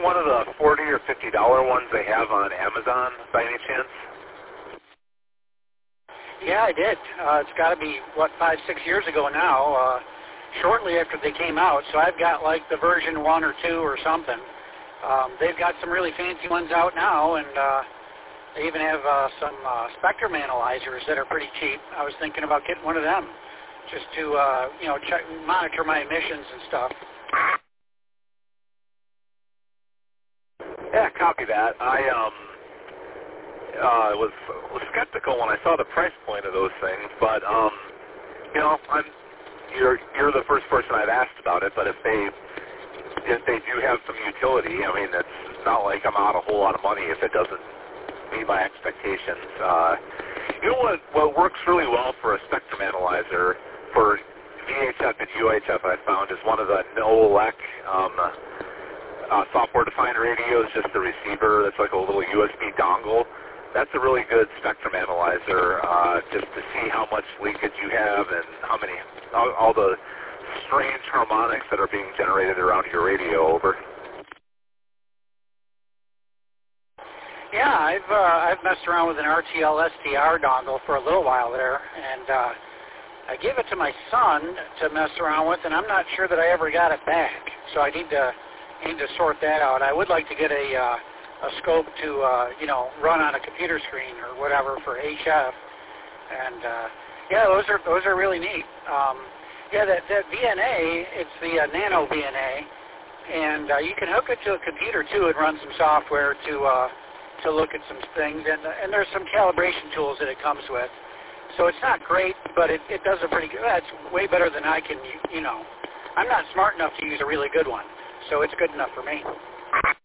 one of the $40 or $50 ones they have on Amazon by any chance? Yeah, I did. It's got to be, 5, 6 years ago now, shortly after they came out. So I've got like the version 1 or 2 or something. They've got some really fancy ones out now, and they even have some spectrum analyzers that are pretty cheap. I was thinking about getting one of them just to, check, monitor my emissions and stuff. Yeah, copy that. I was skeptical when I saw the price point of those things, but you're the first person I've asked about it. But if they do have some utility, I mean, it's not like I'm out a whole lot of money if it doesn't meet my expectations. What works really well for a spectrum analyzer for VHF and UHF I found is one of the NOLEC software-defined radios, just the receiver that's like a little USB dongle. That's a really good spectrum analyzer just to see how much leakage you have and how many, all the strange harmonics that are being generated around your radio. Over. Yeah, I've messed around with an RTL SDR dongle for a little while there, and I gave it to my son to mess around with, and I'm not sure that I ever got it back. So I need to sort that out. I would like to get a scope to run on a computer screen or whatever for HF, and those are really neat. That VNA, it's the Nano VNA, and you can hook it to a computer too and run some software to look at some things, and there's some calibration tools that it comes with. So it's not great, but it does a pretty good. It's way better than I can. I'm not smart enough to use a really good one, so it's good enough for me.